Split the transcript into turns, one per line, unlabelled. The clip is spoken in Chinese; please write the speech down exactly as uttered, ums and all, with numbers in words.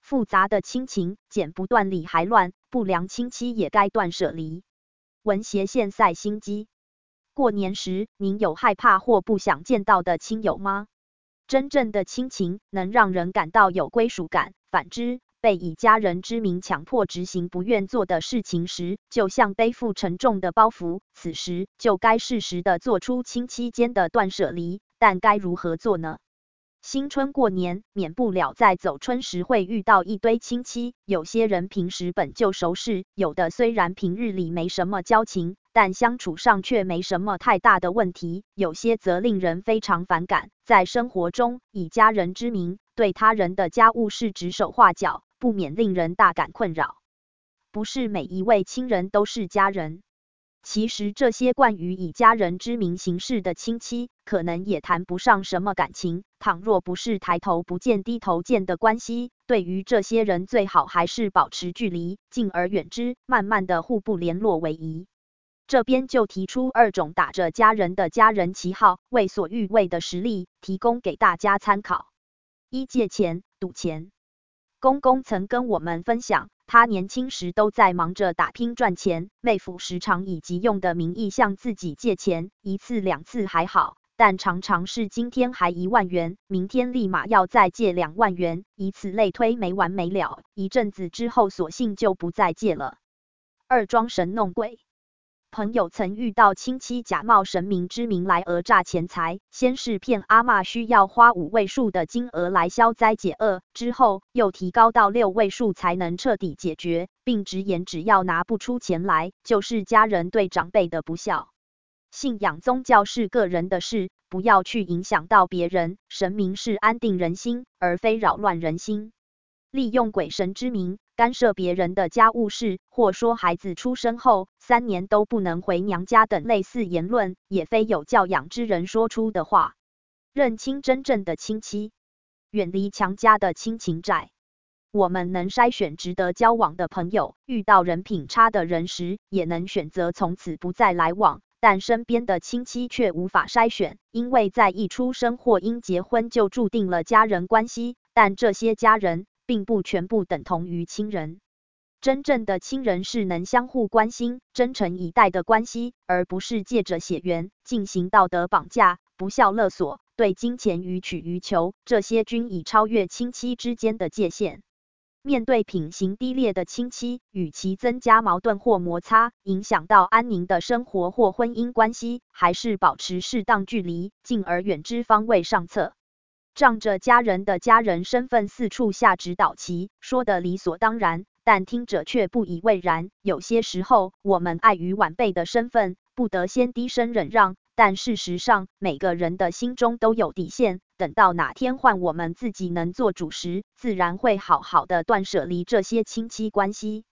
复杂的亲情，剪不断理还乱，不良亲戚也该断舍离。文协现赛心机。过年时，您有害怕或不想见到的亲友吗？真正的亲情能让人感到有归属感，反之，被以家人之名强迫执行不愿做的事情时，就像背负沉重的包袱，此时就该适时的做出亲戚间的断舍离，但该如何做呢？新春过年，免不了在走春时会遇到一堆亲戚，有些人平时本就熟识，有的虽然平日里没什么交情，但相处上却没什么太大的问题，有些则令人非常反感，在生活中以家人之名对他人的家务事指手画脚，不免令人大感困扰。不是每一位亲人都是家人。其实这些惯于以家人之名行事的亲戚，可能也谈不上什么感情，倘若不是抬头不见低头见的关系，对于这些人最好还是保持距离，敬而远之，慢慢的互不联络为宜。这边就提出二种打着家人的家人旗号，为所欲为的实例，提供给大家参考。一、借钱、赌钱。公公曾跟我们分享，他年轻时都在忙着打拼赚钱，妹夫时常以急用的名义向自己借钱，一次两次还好，但常常是今天还一万元，明天立马要再借两万元，以此类推没完没了，一阵子之后索性就不再借了。二、装神弄鬼。朋友曾遇到亲戚假冒神明之名来讹诈钱财，先是骗阿嬷需要花五位数的金额来消灾解厄，之后又提高到六位数才能彻底解决，并直言只要拿不出钱来，就是家人对长辈的不孝。信仰宗教是个人的事，不要去影响到别人，神明是安定人心，而非扰乱人心。利用鬼神之名干涉别人的家务事，或说孩子出生后三年都不能回娘家等类似言论，也非有教养之人说出的话。认清真正的亲戚，远离强加的亲情债。我们能筛选值得交往的朋友，遇到人品差的人时，也能选择从此不再来往，但身边的亲戚却无法筛选，因为在一出生或因结婚就注定了家人关系，但这些家人并不全部等同于亲人。真正的亲人是能相互关心、真诚以待的关系，而不是借着血缘进行道德绑架、不孝勒索、对金钱予取予求，这些均已超越亲戚之间的界限。面对品行低劣的亲戚，与其增加矛盾或摩擦，影响到安宁的生活或婚姻关系，还是保持适当距离，敬而远之方为上策。仗着家人的家人身份四处下指导棋，说的理所当然，但听者却不以为然。有些时候，我们碍于晚辈的身份，不得先低声忍让，但事实上，每个人的心中都有底线。等到哪天换我们自己能做主时，自然会好好的断舍离这些亲戚关系。